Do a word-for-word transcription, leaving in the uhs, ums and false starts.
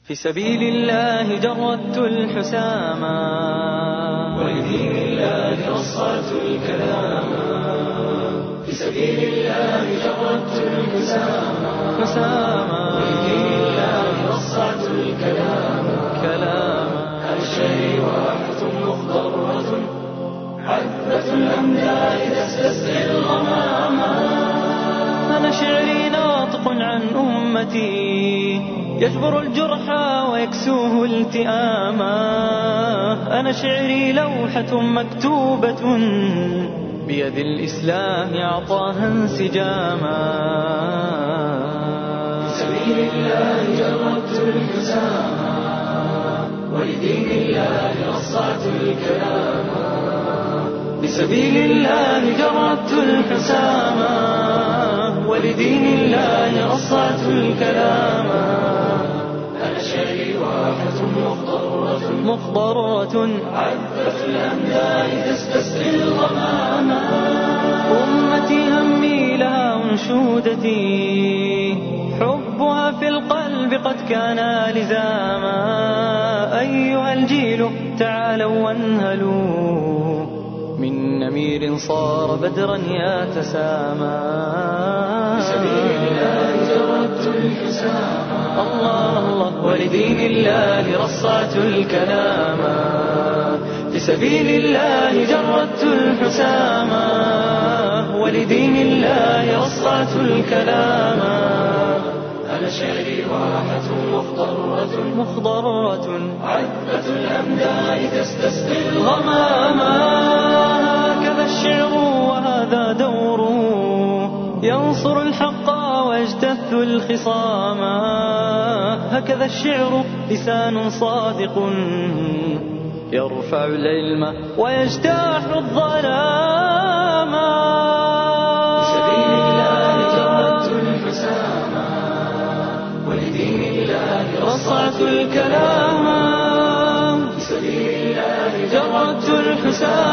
في سبيل الله جردت الحساما، ولدين الله رصعت الكلاما. في سبيل الله جردت الحساما، حساما، ولدين الله رصعت الكلاما. كلاما الشيء واحة مخضرة عذبة الأمداء تستسقي الغماما. أنا شعري ناطق عن أمتي يجبر الجرحى ويكسوه التئاما. أنا شعري لوحة مكتوبة بيد الإسلام أعطاها انسجاما. في سبيل الله جردت الحساما، ولدين الله رصعت الكلاما. بسبيل الله جردت الحساما، ولدين الله رصعت الكلاما. أنا شعري واحة مخضرة مخضرة عذبة الأمداء تستسقي الغماما. أمتي همي لها أنشودتي، حبها في القلب قد كان لزاما. أيها الجيل تعالوا وانهلوا من نمير صار بدرا يتسامى. بسبيل الله جردت الحساما، الله الله، ولدين الله رصعت الكلاما. في سبيل الله جردت الحساما، ولدين الله رصعت الكلاما. أنا شعري واحة مخضرة مخضرة عذبة الأمداء تستسقي الغماما. هكذا الشعر وهذا دوره ينصر الحق ويجتث الخصاما. هكذا الشعر لسان صادق يرفع العلم ويجتاح الظلاما. بسبيل الله جردت الحساما، ولدين الله رصعت الكلاما. في سبيل الله جردت الحساما،